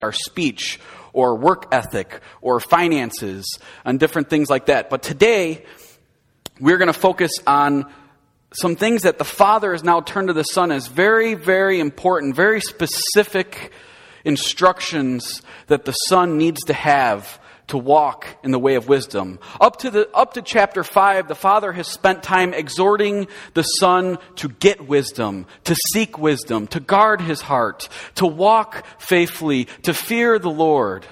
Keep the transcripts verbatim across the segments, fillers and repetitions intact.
our speech or work ethic or finances and different things like that. But today, we're going to focus on some things that the Father has now turned to the Son as very, very important, very specific instructions that the Son needs to have to walk in the way of wisdom. Up to the up to chapter five, the Father has spent time exhorting the Son to get wisdom, to seek wisdom, to guard his heart, to walk faithfully, to fear the Lord.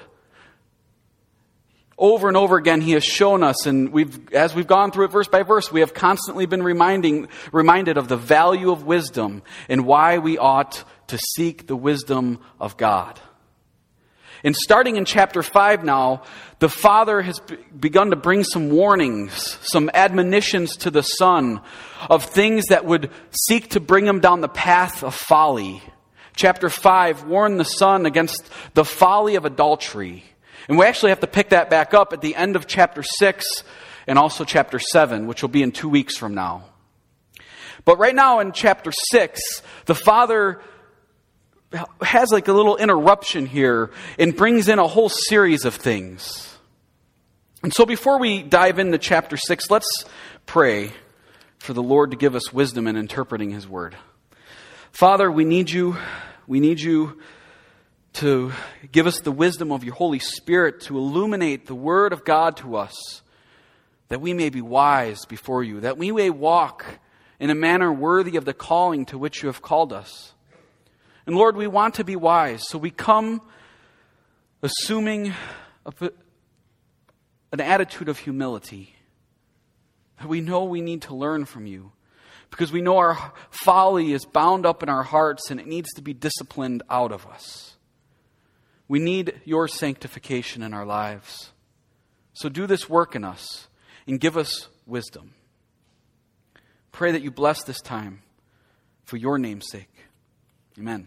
Over and over again, he has shown us, and we've as we've gone through it verse by verse, we have constantly been reminding reminded of the value of wisdom and why we ought to seek the wisdom of God. And starting in chapter five now, the Father has begun to bring some warnings, some admonitions to the Son of things that would seek to bring him down the path of folly. Chapter five warned the Son against the folly of adultery. And we actually have to pick that back up at the end of chapter six and also chapter seven, which will be in two weeks from now. But right now in chapter six, the Father has like a little interruption here and brings in a whole series of things. And so before we dive into chapter six, let's pray for the Lord to give us wisdom in interpreting his word. Father, we need you. We need you to give us the wisdom of your Holy Spirit to illuminate the word of God to us, that we may be wise before you, that we may walk in a manner worthy of the calling to which you have called us. And Lord, we want to be wise, so we come assuming a, an attitude of humility. That we know we need to learn from you, because we know our folly is bound up in our hearts and it needs to be disciplined out of us. We need your sanctification in our lives. So do this work in us and give us wisdom. Pray that you bless this time for your name's sake. Amen.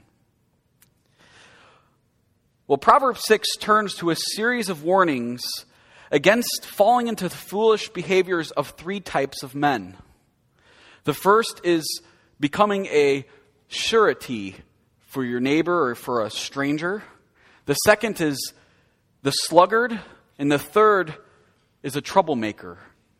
Well, Proverbs six turns to a series of warnings against falling into the foolish behaviors of three types of men. The first is becoming a surety for your neighbor or for a stranger. The second is the sluggard. And the third is a troublemaker.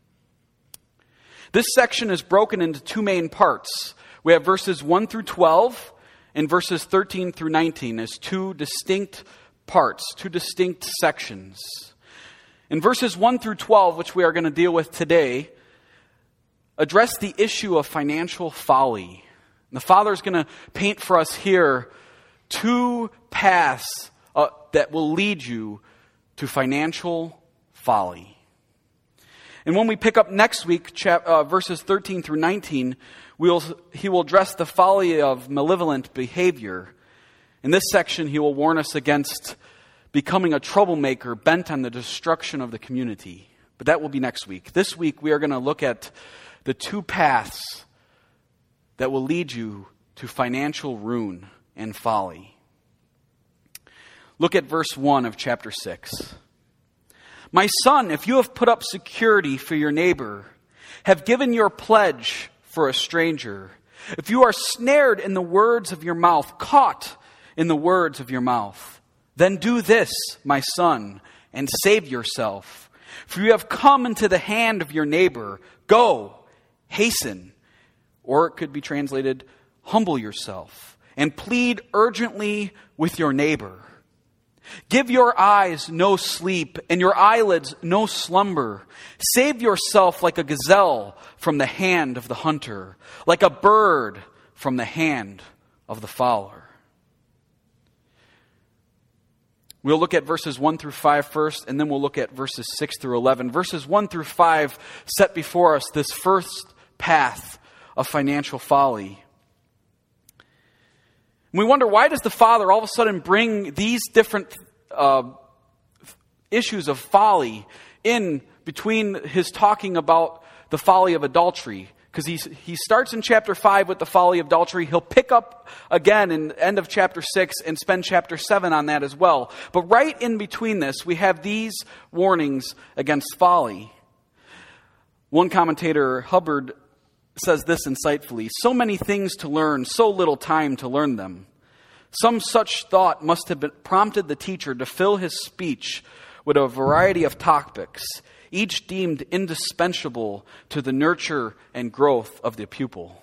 This section is broken into two main parts. We have verses one through twelve and verses thirteen through nineteen as two distinct parts, two distinct sections. In verses one through twelve, which we are going to deal with today, address the issue of financial folly. And the Father is going to paint for us here two paths uh, that will lead you to financial folly. And when we pick up next week, chap, uh, verses thirteen through nineteen, we'll, he will address the folly of malevolent behavior. In this section, he will warn us against becoming a troublemaker bent on the destruction of the community. But that will be next week. This week, we are going to look at the two paths that will lead you to financial ruin and folly. Look at verse one of chapter six. My son, if you have put up security for your neighbor, have given your pledge for a stranger, if you are snared in the words of your mouth, caught in the words of your mouth, then do this, my son, and save yourself. For you have come into the hand of your neighbor. Go, hasten. Or it could be translated, humble yourself, and plead urgently with your neighbor. Give your eyes no sleep, and your eyelids no slumber. Save yourself like a gazelle from the hand of the hunter, like a bird from the hand of the fowler. We'll look at verses one through five first, and then we'll look at verses six through eleven. Verses one through five set before us this first path of financial folly. And we wonder, why does the Father all of a sudden bring these different uh, issues of folly in between his talking about the folly of adultery? Because he, he starts in chapter five with the folly of adultery. He'll pick up again in the end of chapter six and spend chapter seven on that as well. But right in between this, we have these warnings against folly. One commentator, Hubbard, says this insightfully: so many things to learn, so little time to learn them. Some such thought must have been prompted the teacher to fill his speech with a variety of topics, each deemed indispensable to the nurture and growth of the pupil.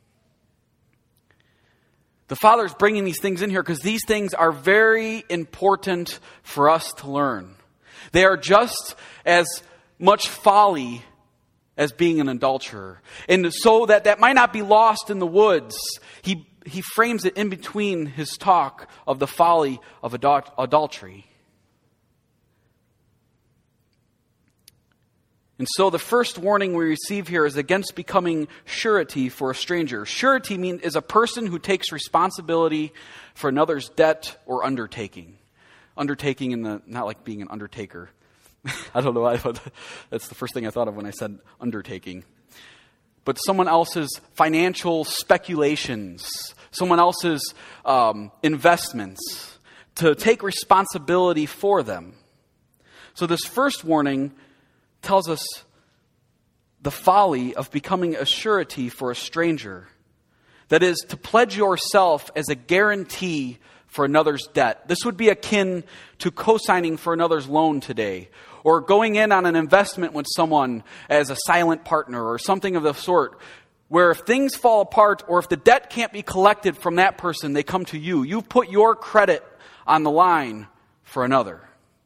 The Father's bringing these things in here because these things are very important for us to learn. They are just as much folly as being an adulterer. And so that that might not be lost in the woods, he, he frames it in between his talk of the folly of adul- adultery. And so the first warning we receive here is against becoming surety for a stranger. Surety mean, is a person who takes responsibility for another's debt or undertaking. Undertaking in the, not like being an undertaker. I don't know why, but that's the first thing I thought of when I said undertaking. But someone else's financial speculations, someone else's um, investments, to take responsibility for them. So this first warning tells us the folly of becoming a surety for a stranger. That is, to pledge yourself as a guarantee for another's debt. This would be akin to co-signing for another's loan today, or going in on an investment with someone as a silent partner or something of the sort, where if things fall apart or if the debt can't be collected from that person, they come to you. You've put your credit on the line for another.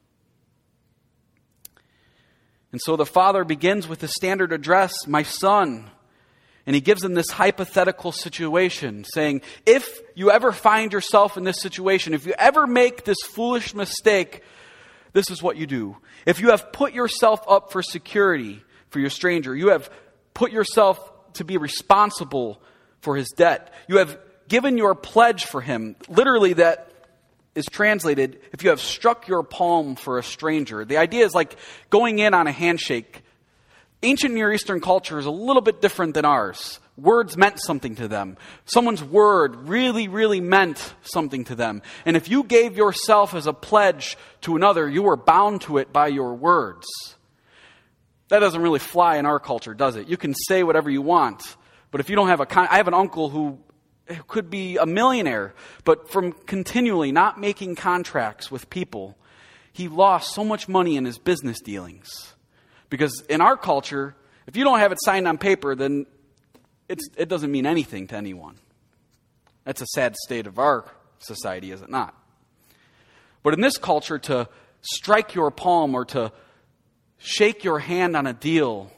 And so the Father begins with the standard address, my son. And he gives them this hypothetical situation, saying, if you ever find yourself in this situation, if you ever make this foolish mistake, this is what you do. If you have put yourself up for security for your stranger, you have put yourself to be responsible for his debt, you have given your pledge for him. Literally, that is translated, if you have struck your palm for a stranger. The idea is like going in on a handshake. Ancient Near Eastern culture is a little bit different than ours. Words meant something to them. Someone's word really, really meant something to them. And if you gave yourself as a pledge to another, you were bound to it by your words. That doesn't really fly in our culture, does it? You can say whatever you want, but if you don't have a con- I have an uncle who could be a millionaire, but from continually not making contracts with people, he lost so much money in his business dealings. Because in our culture, if you don't have it signed on paper, then it's, it doesn't mean anything to anyone. That's a sad state of our society, is it not? But in this culture, to strike your palm or to shake your hand on a deal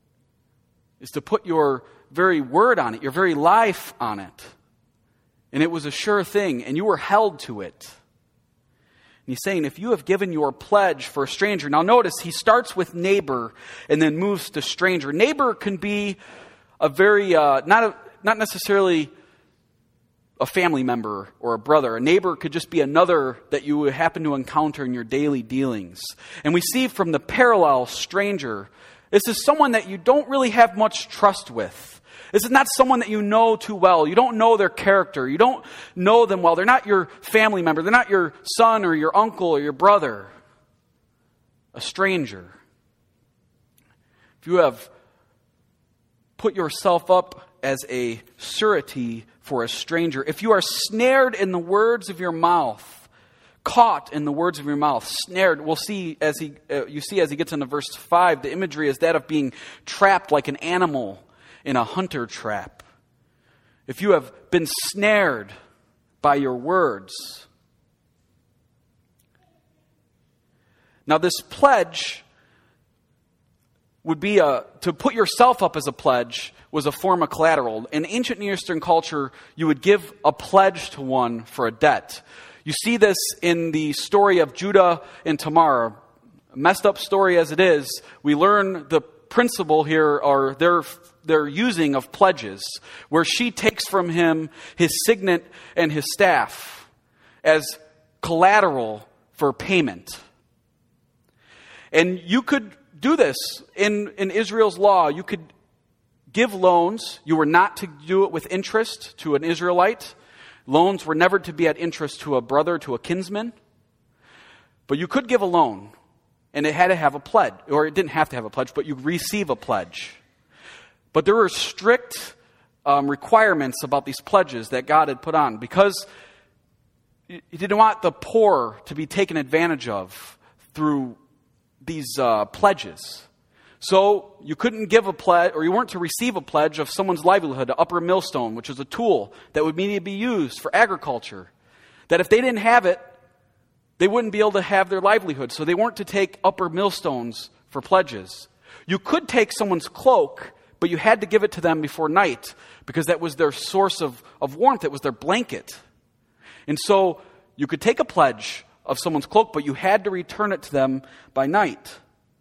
is to put your very word on it, your very life on it. And it was a sure thing, and you were held to it. And he's saying, if you have given your pledge for a stranger. Now notice, he starts with neighbor and then moves to stranger. Neighbor can be a very, uh, not a, not necessarily a family member or a brother. A neighbor could just be another that you would happen to encounter in your daily dealings. And we see from the parallel, stranger, this is someone that you don't really have much trust with. This is not someone that you know too well. You don't know their character. You don't know them well. They're not your family member. They're not your son or your uncle or your brother. A stranger. If you have put yourself up as a surety for a stranger, if you are snared in the words of your mouth, caught in the words of your mouth, snared, we'll see as he, uh, you see as he gets into verse five, the imagery is that of being trapped like an animal in a hunter trap. If you have been snared by your words. Now this pledge would be a, to put yourself up as a pledge was a form of collateral. In ancient Near Eastern culture, you would give a pledge to one for a debt. You see this in the story of Judah and Tamar. A messed up story as it is, we learn the principle here, or their their using of pledges, where she takes from him his signet and his staff as collateral for payment. And you could do this in, in Israel's law. You could give loans. You were not to do it with interest to an Israelite. Loans were never to be at interest to a brother, to a kinsman. But you could give a loan, and it had to have a pledge, or it didn't have to have a pledge, but you receive a pledge. But there were strict um, requirements about these pledges that God had put on, because he didn't want the poor to be taken advantage of through these uh, pledges. So you couldn't give a pledge, or you weren't to receive a pledge of someone's livelihood, an upper millstone, which was a tool that would need to be used for agriculture. That if they didn't have it, they wouldn't be able to have their livelihood. So they weren't to take upper millstones for pledges. You could take someone's cloak, but you had to give it to them before night, because that was their source of, of warmth. It was their blanket. And so you could take a pledge of someone's cloak, but you had to return it to them by night.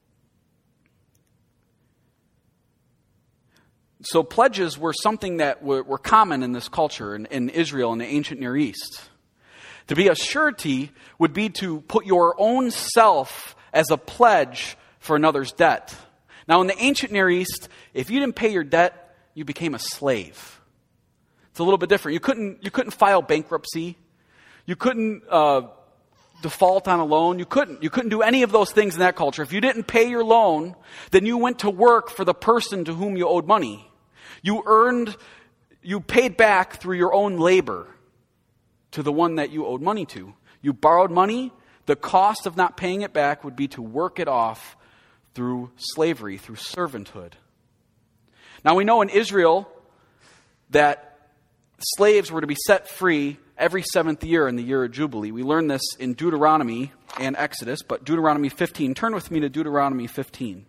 So pledges were something that were, were common in this culture, in, in Israel, in the ancient Near East. To be a surety would be to put your own self as a pledge for another's debt. Now, in the ancient Near East, if you didn't pay your debt, you became a slave. It's a little bit different. You couldn't, you couldn't file bankruptcy. You couldn't uh, default on a loan. You couldn't. You couldn't do any of those things in that culture. If you didn't pay your loan, then you went to work for the person to whom you owed money. You earned, you paid back through your own labor to the one that you owed money to. You borrowed money. The cost of not paying it back would be to work it off through slavery, through servanthood. Now we know in Israel that slaves were to be set free every seventh year in the year of Jubilee. We learn this in Deuteronomy and Exodus, but Deuteronomy fifteen. Turn with me to Deuteronomy fifteen.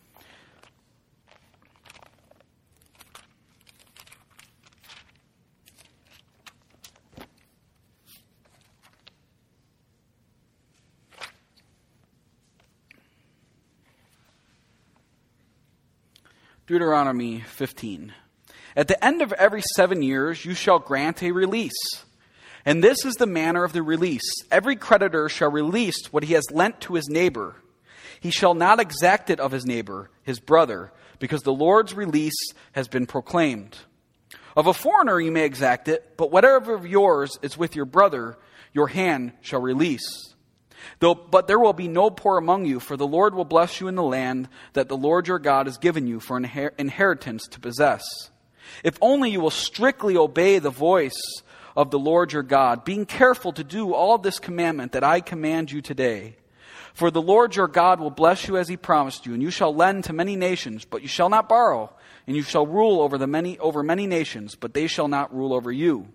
Deuteronomy fifteen. At the end of every seven years, you shall grant a release. And this is the manner of the release. Every creditor shall release what he has lent to his neighbor. He shall not exact it of his neighbor, his brother, because the Lord's release has been proclaimed. Of a foreigner you may exact it, but whatever of yours is with your brother, your hand shall release. Though, but there will be no poor among you, for the Lord will bless you in the land that the Lord your God has given you for an inher- inheritance to possess. If only you will strictly obey the voice of the Lord your God, being careful to do all this commandment that I command you today. For the Lord your God will bless you as he promised you, and you shall lend to many nations, but you shall not borrow, and you shall rule over the many over many nations, but they shall not rule over you.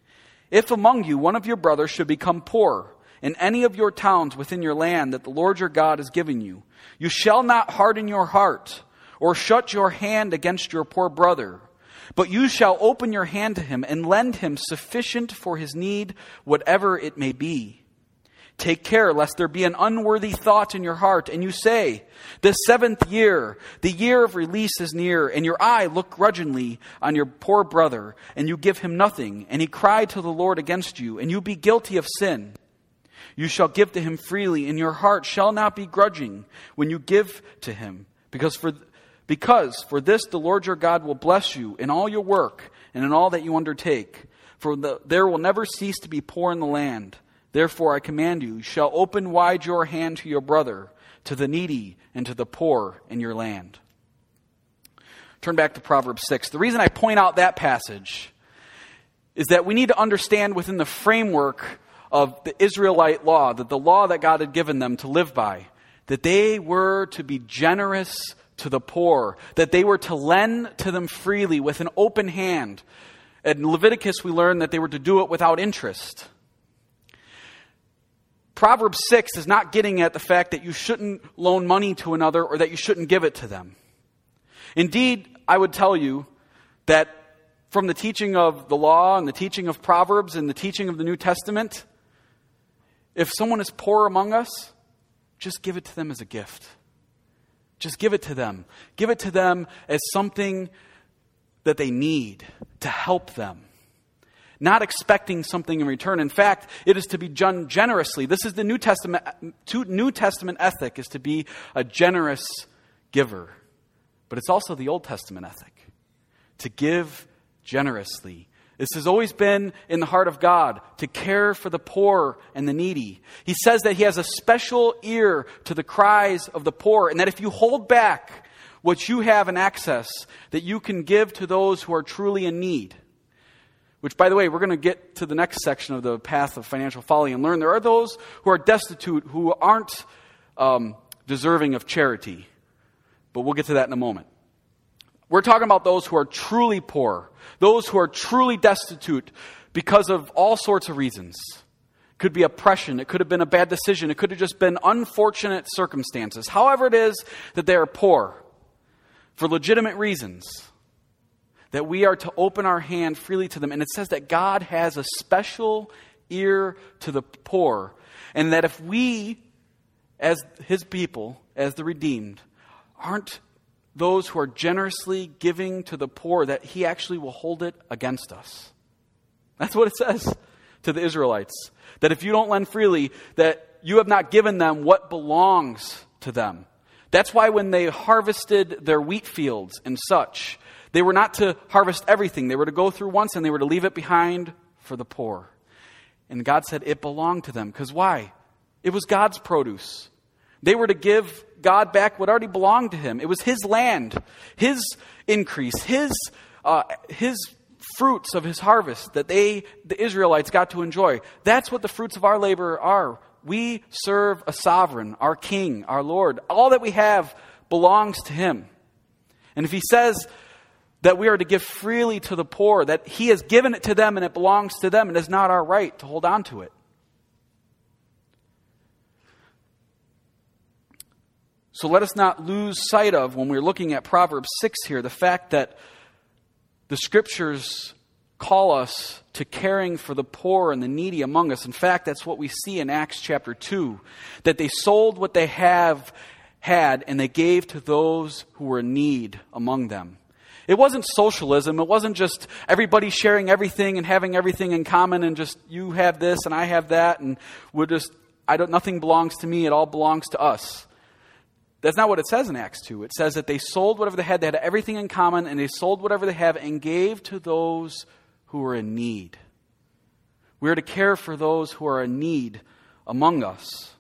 If among you one of your brothers should become poor, in any of your towns within your land that the Lord your God has given you, you shall not harden your heart or shut your hand against your poor brother, but you shall open your hand to him and lend him sufficient for his need, whatever it may be. Take care lest there be an unworthy thought in your heart, and you say, the seventh year, the year of release is near, and your eye look grudgingly on your poor brother, and you give him nothing, and he cry to the Lord against you, and you be guilty of sin. You shall give to him freely, and your heart shall not be grudging when you give to him. Because for, because for this the Lord your God will bless you in all your work and in all that you undertake. For the, there will never cease to be poor in the land. Therefore I command you, you shall open wide your hand to your brother, to the needy, and to the poor in your land. Turn back to Proverbs six. The reason I point out that passage is that we need to understand within the framework of the Israelite law, that the law that God had given them to live by, that they were to be generous to the poor, that they were to lend to them freely with an open hand. In Leviticus, we learn that they were to do it without interest. Proverbs six is not getting at the fact that you shouldn't loan money to another or that you shouldn't give it to them. Indeed, I would tell you that from the teaching of the law and the teaching of Proverbs and the teaching of the New Testament, if someone is poor among us, just give it to them as a gift. Just give it to them. Give it to them as something that they need to help them. Not expecting something in return. In fact, it is to be done generously. This is the New Testament, New Testament ethic, is to be a generous giver. But it's also the Old Testament ethic, to give generously. This has always been in the heart of God, to care for the poor and the needy. He says that he has a special ear to the cries of the poor, and that if you hold back what you have in access, that you can give to those who are truly in need. Which, by the way, we're going to get to the next section of the path of financial folly and learn there are those who are destitute who aren't um, deserving of charity. But we'll get to that in a moment. We're talking about those who are truly poor, those who are truly destitute because of all sorts of reasons. It could be oppression. It could have been a bad decision. It could have just been unfortunate circumstances. However it is that they are poor for legitimate reasons, that we are to open our hand freely to them. And it says that God has a special ear to the poor. And that if we, as his people, as the redeemed, aren't those who are generously giving to the poor, that he actually will hold it against us. That's what it says to the Israelites. That if you don't lend freely, that you have not given them what belongs to them. That's why when they harvested their wheat fields and such, they were not to harvest everything. They were to go through once and they were to leave it behind for the poor. And God said it belonged to them. Because why? It was God's produce. They were to give God back what already belonged to him. It was his land, his increase, his uh, his fruits of his harvest that they, the Israelites, got to enjoy. That's what the fruits of our labor are. We serve a sovereign, our King, our Lord. All that we have belongs to him. And if he says that we are to give freely to the poor, that he has given it to them and it belongs to them, and it is not our right to hold on to it. So let us not lose sight of, when we're looking at Proverbs six here, the fact that the Scriptures call us to caring for the poor and the needy among us. In fact, that's what we see in Acts chapter two, that they sold what they have had and they gave to those who were in need among them. It wasn't socialism. It wasn't just everybody sharing everything and having everything in common and just you have this and I have that and we're just, I don't, nothing belongs to me. It all belongs to us. That's not what it says in Acts two. It says that they sold whatever they had. They had everything in common, and they sold whatever they have and gave to those who were in need. We are to care for those who are in need among us.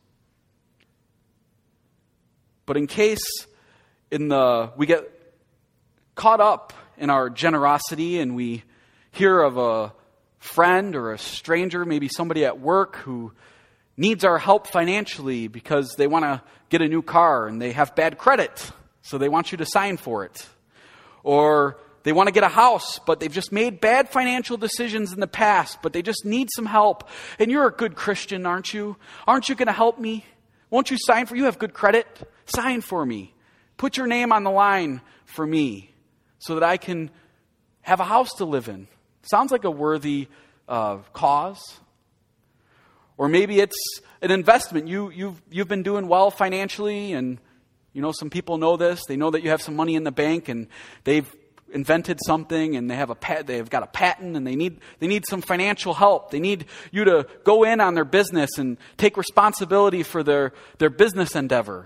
But in case in the we get caught up in our generosity and we hear of a friend or a stranger, maybe somebody at work who needs our help financially because they want to get a new car and they have bad credit, so they want you to sign for it. Or they want to get a house, but they've just made bad financial decisions in the past, but they just need some help. And you're a good Christian, aren't you? Aren't you going to help me? Won't you sign for, you have good credit? Sign for me. Put your name on the line for me so that I can have a house to live in. Sounds like a worthy uh, cause. Or maybe it's an investment. You, you've, you've been doing well financially, and you know some people know this. They know that you have some money in the bank, and they've invented something, and they have a pat, they've got a patent, and they need they need some financial help. They need you to go in on their business and take responsibility for their, their business endeavor.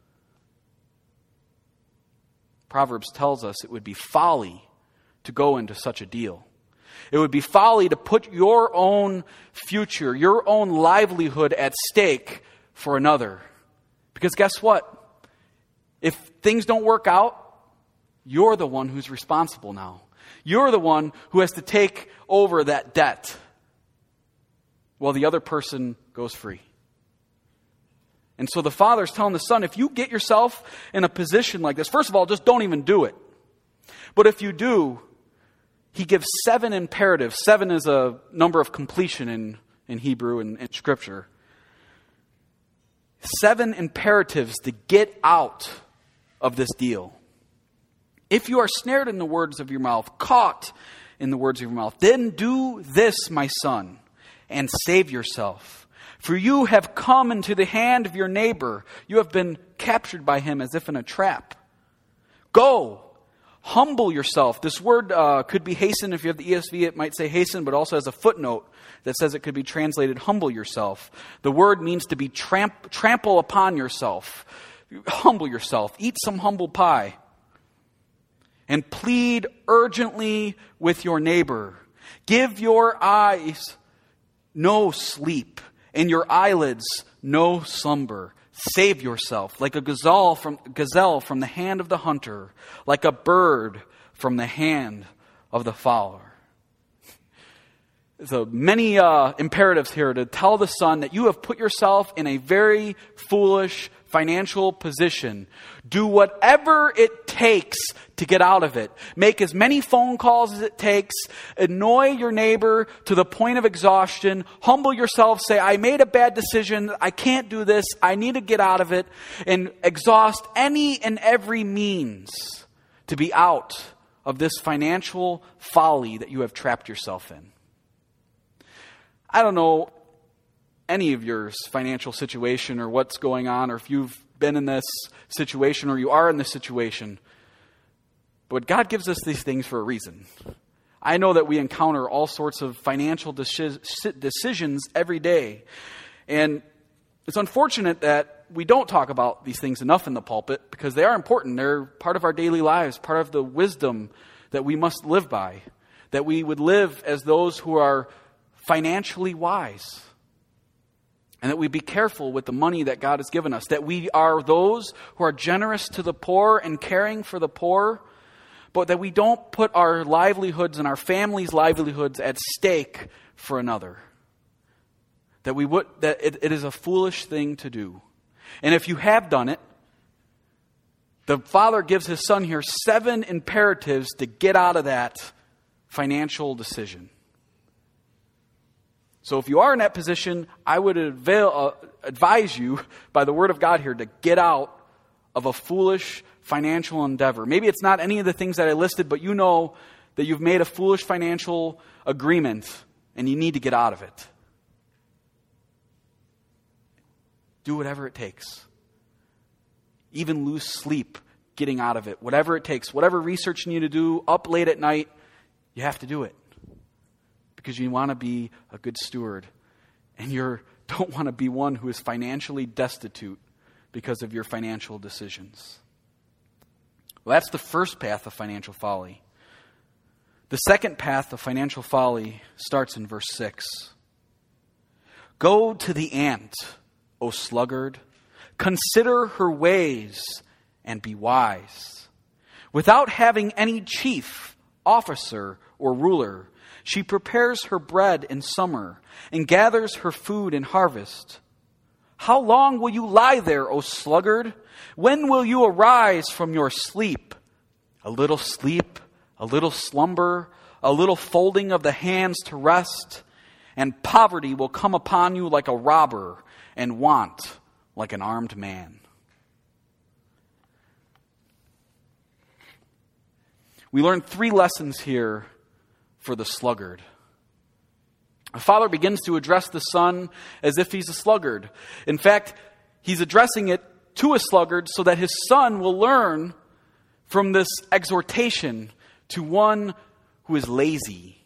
Proverbs tells us it would be folly to go into such a deal. It would be folly to put your own future, your own livelihood at stake for another. Because guess what? If things don't work out, you're the one who's responsible now. You're the one who has to take over that debt while the other person goes free. And so the father's telling the son, if you get yourself in a position like this, first of all, just don't even do it. But if you do, he gives seven imperatives. Seven is a number of completion in, in Hebrew and in Scripture. Seven imperatives to get out of this deal. If you are snared in the words of your mouth, caught in the words of your mouth, then do this, my son, and save yourself. For you have come into the hand of your neighbor. You have been captured by him as if in a trap. Go. Humble yourself. This word uh, could be hasten. If you have the E S V, it might say hasten, but also has a footnote that says it could be translated humble yourself. The word means to be tramp- trample upon yourself. Humble yourself. Eat some humble pie. And plead urgently with your neighbor. Give your eyes no sleep, and your eyelids no slumber. Save yourself like a gazelle from, gazelle from the hand of the hunter, like a bird from the hand of the fowler. So many uh, imperatives here to tell the son that you have put yourself in a very foolish financial position. Do whatever it takes to get out of it. Make as many phone calls as it takes. Annoy your neighbor to the point of exhaustion. Humble yourself. Say, I made a bad decision. I can't do this. I need to get out of it. And exhaust any and every means to be out of this financial folly that you have trapped yourself in. I don't know any of your financial situation or what's going on, or if you've been in this situation or you are in this situation. But God gives us these things for a reason. I know that we encounter all sorts of financial deci- decisions every day. And it's unfortunate that we don't talk about these things enough in the pulpit because they are important. They're part of our daily lives, part of the wisdom that we must live by, that we would live as those who are financially wise, and that we be careful with the money that God has given us, that we are those who are generous to the poor and caring for the poor, but that we don't put our livelihoods and our family's livelihoods at stake for another. That we would that it, it is a foolish thing to do. And if you have done it, the Father gives His Son here seven imperatives to get out of that financial decision. So if you are in that position, I would avail, uh, advise you by the Word of God here to get out of a foolish financial endeavor. Maybe it's not any of the things that I listed, but you know that you've made a foolish financial agreement and you need to get out of it. Do whatever it takes. Even lose sleep getting out of it. Whatever it takes. Whatever research you need to do, up late at night, you have to do it. Because you want to be a good steward. And you don't want to be one who is financially destitute because of your financial decisions. Well, that's the first path of financial folly. The second path of financial folly starts in verse six. Go to the ant, O sluggard. Consider her ways and be wise. Without having any chief, officer, or ruler, she prepares her bread in summer and gathers her food in harvest. How long will you lie there, O sluggard? When will you arise from your sleep? A little sleep, a little slumber, a little folding of the hands to rest, and poverty will come upon you like a robber, and want like an armed man. We learn three lessons here for the sluggard. The father begins to address the son as if he's a sluggard. In fact, he's addressing it to a sluggard so that his son will learn from this exhortation to one who is lazy.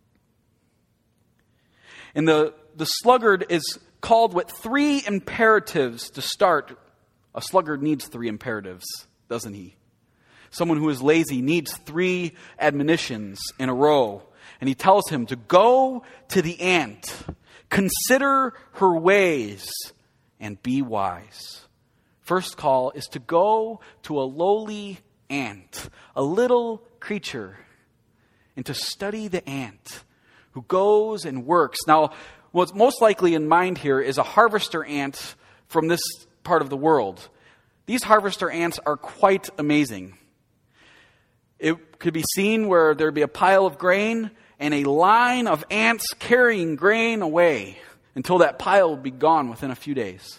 And the, the sluggard is called with three imperatives to start. A sluggard needs three imperatives, doesn't he? Someone who is lazy needs three admonitions in a row. And he tells him to go to the ant, consider her ways, and be wise. First call is to go to a lowly ant, a little creature, and to study the ant who goes and works. Now, what's most likely in mind here is a harvester ant from this part of the world. These harvester ants are quite amazing. It could be seen where there'd be a pile of grain and a line of ants carrying grain away until that pile would be gone within a few days.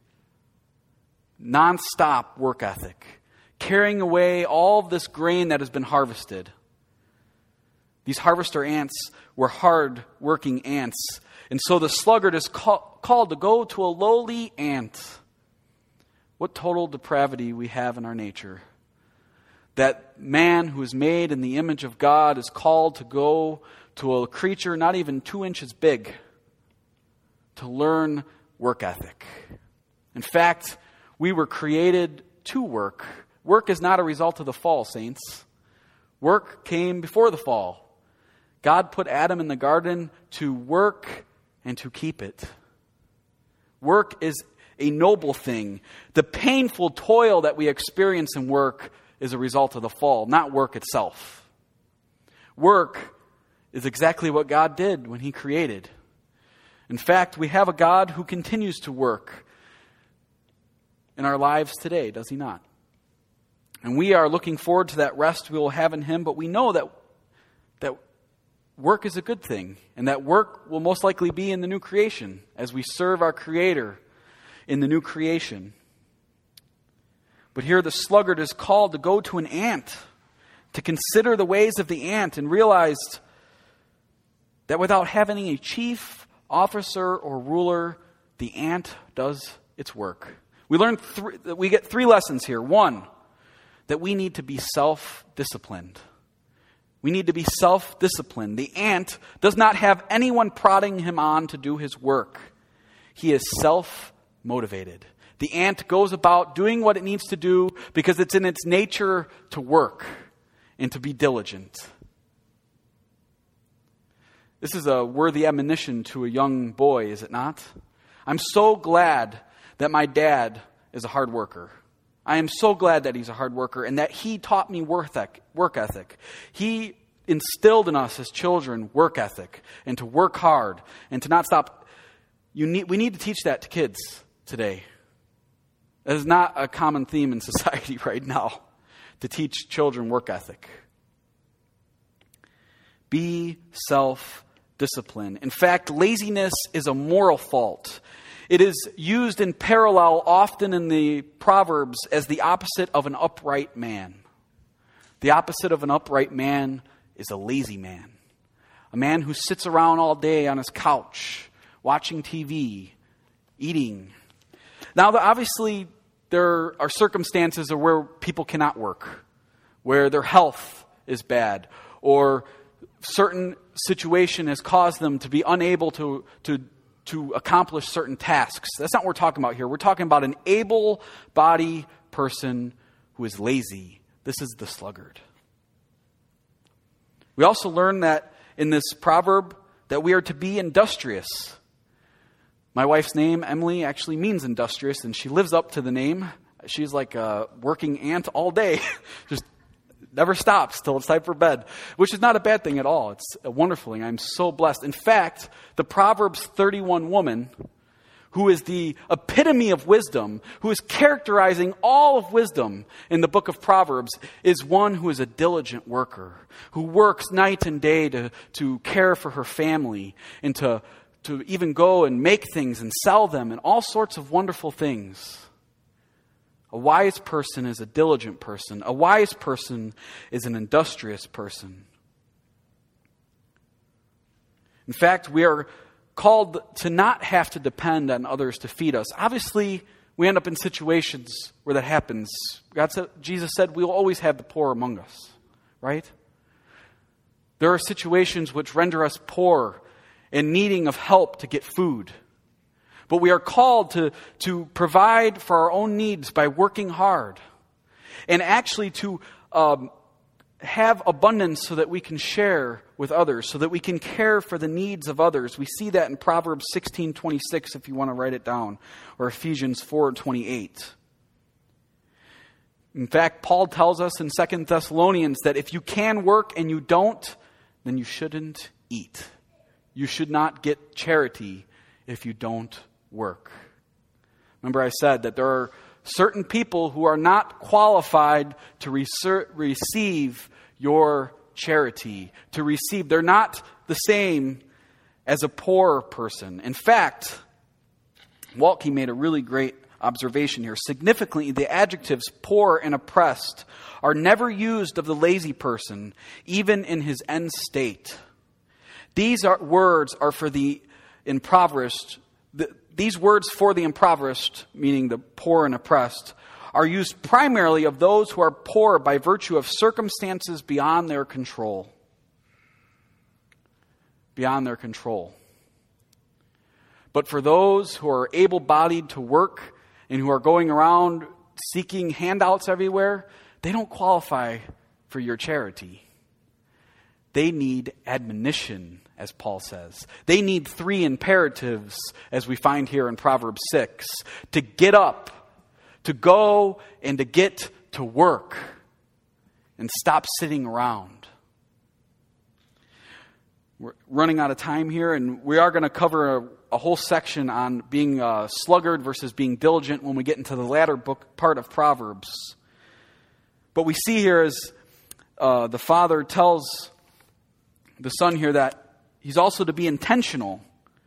Non-stop work ethic, carrying away all of this grain that has been harvested. These harvester ants were hard-working ants. And so the sluggard is call, called to go to a lowly ant. What total depravity we have in our nature. That man who is made in the image of God is called to go to a creature not even two inches big to learn work ethic. In fact, we were created to work. Work is not a result of the fall, saints. Work came before the fall. God put Adam in the garden to work and to keep it. Work is a noble thing. The painful toil that we experience in work is a result of the fall, not work itself. Work is exactly what God did when he created. In fact, we have a God who continues to work in our lives today, does he not? And we are looking forward to that rest we will have in him, but we know that that work is a good thing, and that work will most likely be in the new creation as we serve our Creator in the new creation. But here the sluggard is called to go to an ant, to consider the ways of the ant, and realize that without having a chief officer or ruler, the ant does its work. We learn three, we get three lessons here. One, that we need to be self-disciplined. We need to be self-disciplined. The ant does not have anyone prodding him on to do his work. He is self-motivated. The ant goes about doing what it needs to do because it's in its nature to work and to be diligent. This is a worthy admonition to a young boy, is it not? I'm so glad that my dad is a hard worker. I am so glad that he's a hard worker and that he taught me work ethic. He instilled in us as children work ethic and to work hard and to not stop. You need, we need to teach that to kids today. That is not a common theme in society right now, to teach children work ethic. Be self-disciplined. In fact, laziness is a moral fault. It is used in parallel often in the Proverbs as the opposite of an upright man. The opposite of an upright man is a lazy man. A man who sits around all day on his couch, watching T V, eating. Now, obviously, there are circumstances where people cannot work, where their health is bad, or certain situation has caused them to be unable to, to to accomplish certain tasks. That's not what we're talking about here. We're talking about an able-bodied person who is lazy. This is the sluggard. We also learn that in this proverb that we are to be industrious. My wife's name, Emily, actually means industrious, and she lives up to the name. She's like a working ant all day. Just never stops till it's time for bed, which is not a bad thing at all. It's a wonderful thing. I'm so blessed. In fact, the Proverbs thirty-one woman, who is the epitome of wisdom, who is characterizing all of wisdom in the book of Proverbs, is one who is a diligent worker, who works night and day to, to care for her family and to, to even go and make things and sell them and all sorts of wonderful things. A wise person is a diligent person. A wise person is an industrious person. In fact, we are called to not have to depend on others to feed us. Obviously, we end up in situations where that happens. God said, Jesus said, we will always have the poor among us, right? There are situations which render us poor and needing of help to get food. But we are called to, to provide for our own needs by working hard. And actually to um, have abundance so that we can share with others, so that we can care for the needs of others. We see that in Proverbs sixteen twenty-six if you want to write it down, or Ephesians four twenty-eight. In fact, Paul tells us in Second Thessalonians that if you can work and you don't, then you shouldn't eat. You should not get charity if you don't work. Remember I said that there are certain people who are not qualified to reser- receive your charity, to receive. They're not the same as a poor person. In fact, Waltke made a really great observation here. Significantly, the adjectives poor and oppressed are never used of the lazy person, even in his end state. These are, words are for the impoverished. The, these words for the impoverished, meaning the poor and oppressed, are used primarily of those who are poor by virtue of circumstances beyond their control. Beyond their control. But for those who are able-bodied to work and who are going around seeking handouts everywhere, they don't qualify for your charity. They need admonition, as Paul says. They need three imperatives, as we find here in Proverbs six, to get up, to go, and to get to work, and stop sitting around. We're running out of time here, and we are going to cover a, a whole section on being uh, sluggard versus being diligent when we get into the latter book part of Proverbs. But we see here is uh, the father tells the son here that he's also to be intentional.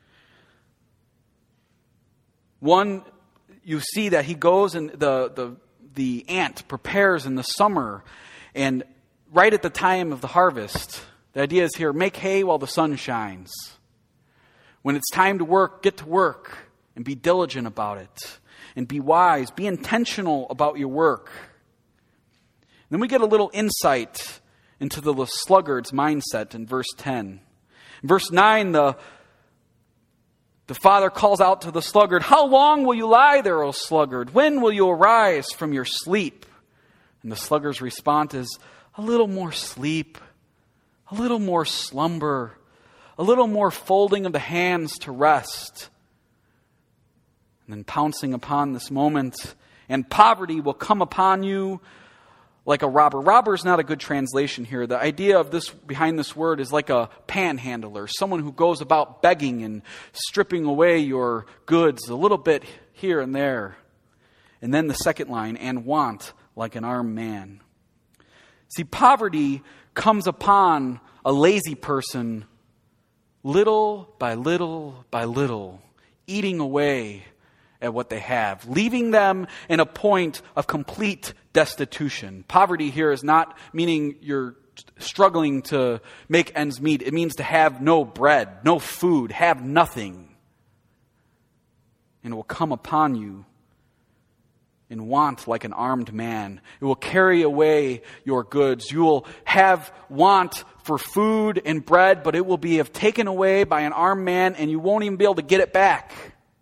One, you see that he goes and the, the, the ant prepares in the summer, and right at the time of the harvest, the idea is here, make hay while the sun shines. When it's time to work, get to work and be diligent about it. And be wise, be intentional about your work. And then we get a little insight into the sluggard's mindset in verse ten. In verse nine, the, the father calls out to the sluggard, "How long will you lie there, O sluggard? When will you arise from your sleep?" And the sluggard's response is, "A little more sleep. A little more slumber, a little more folding of the hands to rest." And then pouncing upon this moment, "And poverty will come upon you like a robber." Robber is not a good translation here. The idea of this behind this word is like a panhandler, someone who goes about begging and stripping away your goods a little bit here and there. And then the second line, "and want like an armed man." See, poverty comes upon a lazy person little by little by little, eating away at what they have, leaving them in a point of complete destitution. Poverty here is not meaning you're struggling to make ends meet. It means to have no bread, no food, have nothing. And it will come upon you in want like an armed man. It will carry away your goods. You will have want for food and bread, but it will be taken away by an armed man, and you won't even be able to get it back.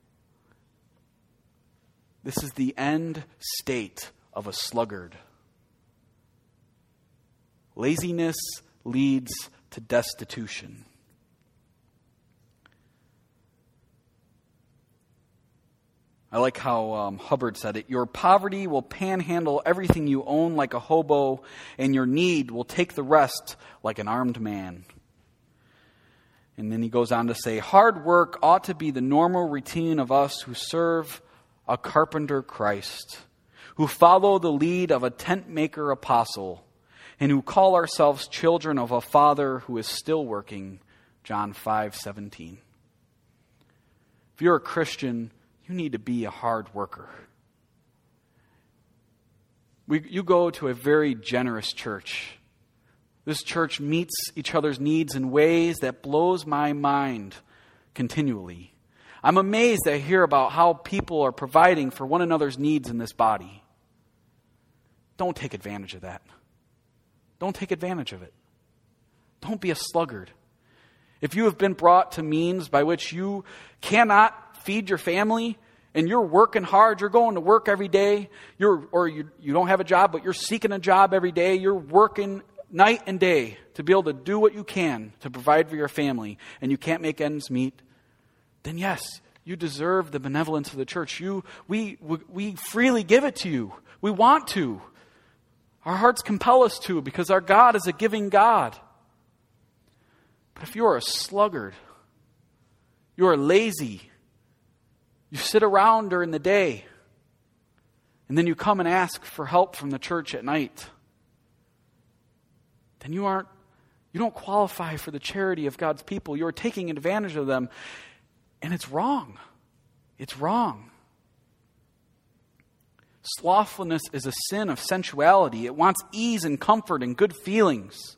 This is the end state of a sluggard. Laziness leads to destitution. I like how um, Hubbard said it. "Your poverty will panhandle everything you own like a hobo, and your need will take the rest like an armed man." And then he goes on to say, "Hard work ought to be the normal routine of us who serve a carpenter Christ, who follow the lead of a tent maker apostle, and who call ourselves children of a Father who is still working." John five seventeen. If you're a Christian, you need to be a hard worker. We, you go to a very generous church. This church meets each other's needs in ways that blows my mind continually. I'm amazed to hear about how people are providing for one another's needs in this body. Don't take advantage of that. Don't take advantage of it. Don't be a sluggard. If you have been brought to means by which you cannot feed your family, and you're working hard, you're going to work every day, you're or you, you don't have a job, but you're seeking a job every day, you're working night and day to be able to do what you can to provide for your family, and you can't make ends meet, then yes, you deserve the benevolence of the church. You, we, we, we freely give it to you. We want to. Our hearts compel us to, because our God is a giving God. But if you are a sluggard, you are lazy, you sit around during the day, and then you come and ask for help from the church at night, then you aren't, you don't qualify for the charity of God's people. You're taking advantage of them, and it's wrong. It's wrong. Slothfulness is a sin of sensuality. It wants ease and comfort and good feelings.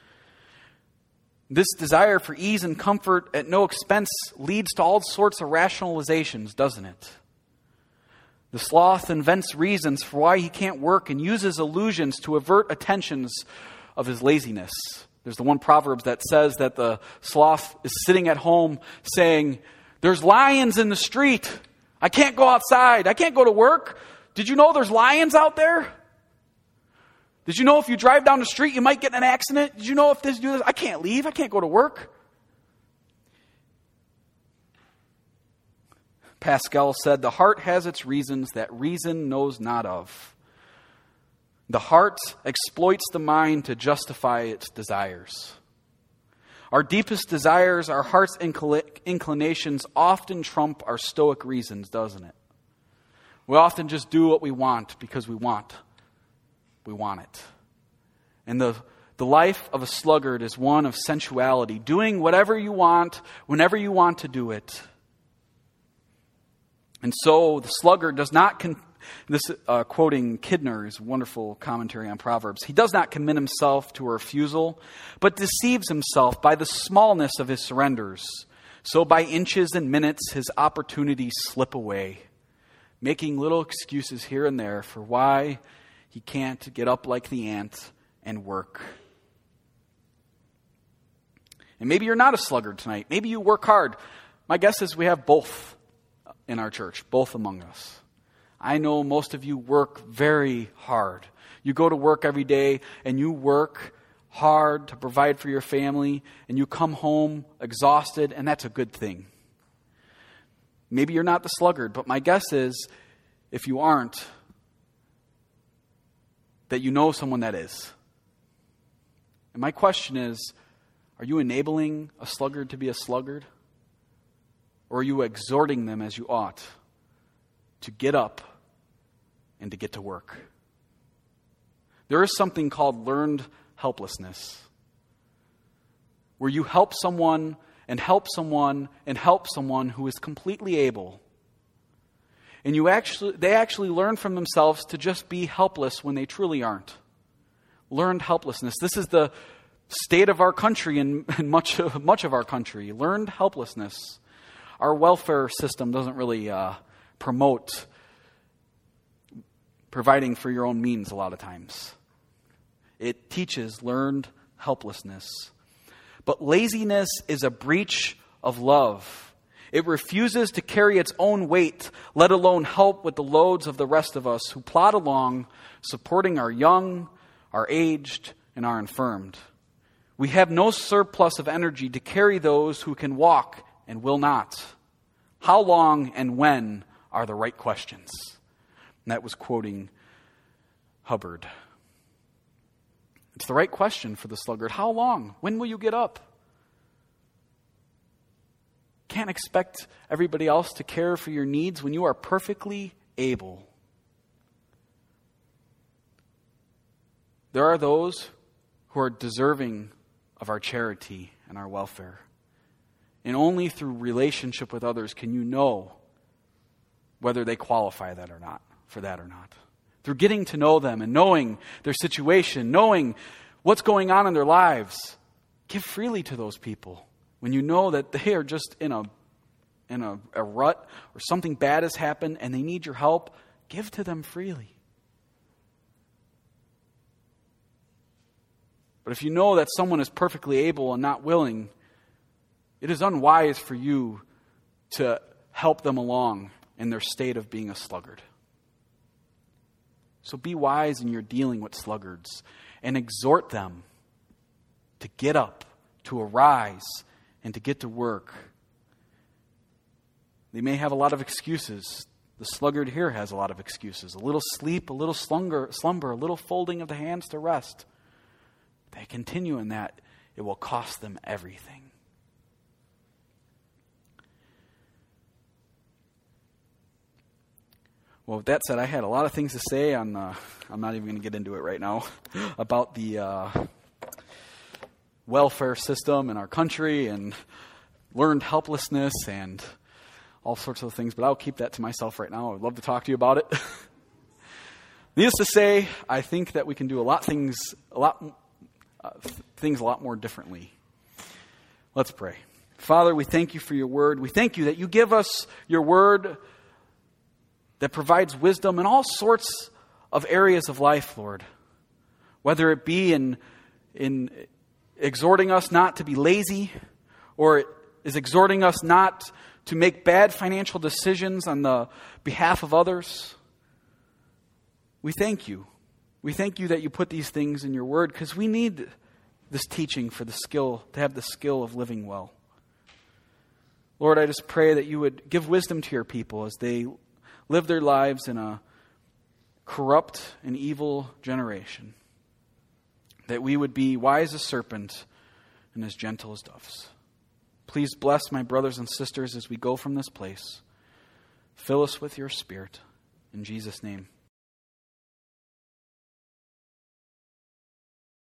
This desire for ease and comfort at no expense leads to all sorts of rationalizations, doesn't it? The sloth invents reasons for why he can't work and uses illusions to avert attentions of his laziness. There's the one Proverbs that says that the sloth is sitting at home saying, "There's lions in the street. I can't go outside. I can't go to work. Did you know there's lions out there? Did you know if you drive down the street, you might get in an accident? Did you know if this, do this? I can't leave. I can't go to work." Pascal said, "The heart has its reasons that reason knows not of." The heart exploits the mind to justify its desires. Our deepest desires, our heart's inclinations often trump our stoic reasons, doesn't it? We often just do what we want because we want. We want it. And the, the life of a sluggard is one of sensuality, doing whatever you want, whenever you want to do it. And so the sluggard does not, con- this uh, quoting Kidner's wonderful commentary on Proverbs, he does not commit himself to a refusal, but deceives himself by the smallness of his surrenders. So by inches and minutes his opportunities slip away, making little excuses here and there for why he can't get up like the ant and work. And maybe you're not a sluggard tonight. Maybe you work hard. My guess is we have both in our church, both among us. I know most of you work very hard. You go to work every day and you work hard to provide for your family, and you come home exhausted, and that's a good thing. Maybe you're not the sluggard, but my guess is if you aren't, that you know someone that is. And my question is, are you enabling a sluggard to be a sluggard? Or are you exhorting them as you ought to get up and to get to work? There is something called learned helplessness, where you help someone and help someone and help someone who is completely able. And you actually, they actually learn from themselves to just be helpless when they truly aren't. Learned helplessness. This is the state of our country and, and much of, much of our country. Learned helplessness. Our welfare system doesn't really uh, promote providing for your own means a lot of times. It teaches learned helplessness. But laziness is a breach of love. It refuses to carry its own weight, let alone help with the loads of the rest of us who plod along, supporting our young, our aged, and our infirmed. We have no surplus of energy to carry those who can walk and will not. How long and when are the right questions? And that was quoting Hubbard. It's the right question for the sluggard. How long? When will you get up? Can't expect everybody else to care for your needs when you are perfectly able. There are those who are deserving of our charity and our welfare. And only through relationship with others can you know whether they qualify that or not, for that or not. Through getting to know them and knowing their situation, knowing what's going on in their lives, give freely to those people. When you know that they are just in a in a, a rut or something bad has happened and they need your help, give to them freely. But if you know that someone is perfectly able and not willing, it is unwise for you to help them along in their state of being a sluggard. So be wise in your dealing with sluggards and exhort them to get up, to arise, and to get to work. They may have a lot of excuses. The sluggard here has a lot of excuses. A little sleep, a little slumber, slumber, a little folding of the hands to rest. If they continue in that, it will cost them everything. Well, with that said, I had a lot of things to say on, uh, I'm not even going to get into it right now, about the uh, welfare system in our country and learned helplessness and all sorts of things, but I'll keep that to myself right now. I'd love to talk to you about it. Needless to say, I think that we can do a lot things, a lot uh, things a lot more differently. Let's pray. Father, we thank you for your word. We thank you that you give us your word that provides wisdom in all sorts of areas of life, Lord. Whether it be in, in exhorting us not to be lazy, or it is exhorting us not to make bad financial decisions on the behalf of others. We thank you. We thank you that you put these things in your word, because we need this teaching for the skill, to have the skill of living well. Lord, I just pray that you would give wisdom to your people as they live their lives in a corrupt and evil generation. That we would be wise as serpent and as gentle as doves. Please bless my brothers and sisters as we go from this place. Fill us with your Spirit. In Jesus' name.